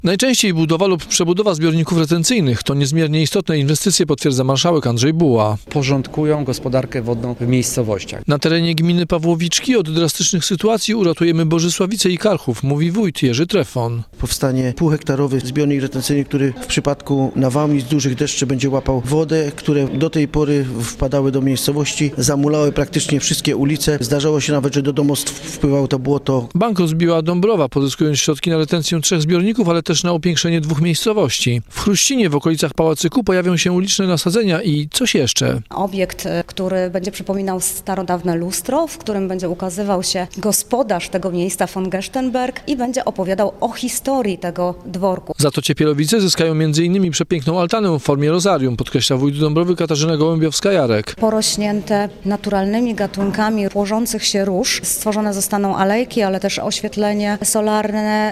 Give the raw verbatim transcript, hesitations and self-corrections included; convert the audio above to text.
Najczęściej budowa lub przebudowa zbiorników retencyjnych to niezmiernie istotne inwestycje, potwierdza marszałek Andrzej Buła. Porządkują gospodarkę wodną w miejscowościach. Na terenie gminy Pawłowiczki od drastycznych sytuacji uratujemy Bożysławice i Karchów, mówi wójt Jerzy Trefon. Powstanie półhektarowy zbiornik retencyjny, który w przypadku nawałnic dużych deszczy będzie łapał wodę, które do tej pory wpadały do miejscowości, zamulały praktycznie wszystkie ulice. Zdarzało się nawet, że do domostw wpływało to błoto. Bank rozbiła Dąbrowa, pozyskując środki na retencję trzech zbiorników, ale też na upiększenie dwóch miejscowości. W Chruścinie w okolicach Pałacyku pojawią się uliczne nasadzenia i coś jeszcze. Obiekt, który będzie przypominał starodawne lustro, w którym będzie ukazywał się gospodarz tego miejsca von Gerstenberg i będzie opowiadał o historii tego dworku. Za to Ciepielowice zyskają między innymi przepiękną altanę w formie rozarium, podkreśla wójt Dąbrowy Katarzyna Gołębiowska-Jarek. Porośnięte naturalnymi gatunkami płożących się róż. Stworzone zostaną alejki, ale też oświetlenie solarne